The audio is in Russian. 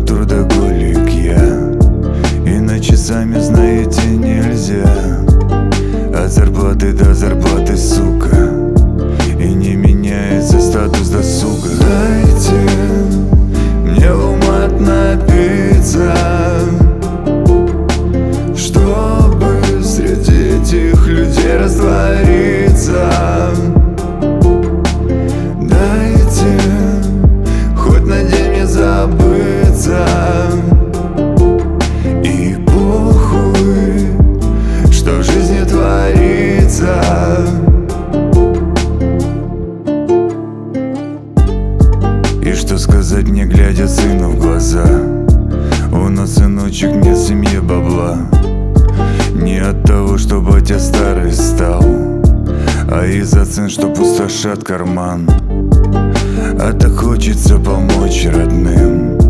трудоголик я, иначе сами знаете нельзя. От зарплаты до зарплаты, сука, и не меняется статус досуга. Дайте мне ума напиться, чтобы среди этих людей раствориться. Дайте хоть на день мне забыться, и похуй, что в жизни творится. И что сказать мне, глядя сыну в глаза? У нас, сыночек, нет в семье бабла. Не от того, что батя старый стал, а из-за цен, что пустошат карман. А так хочется помочь родным,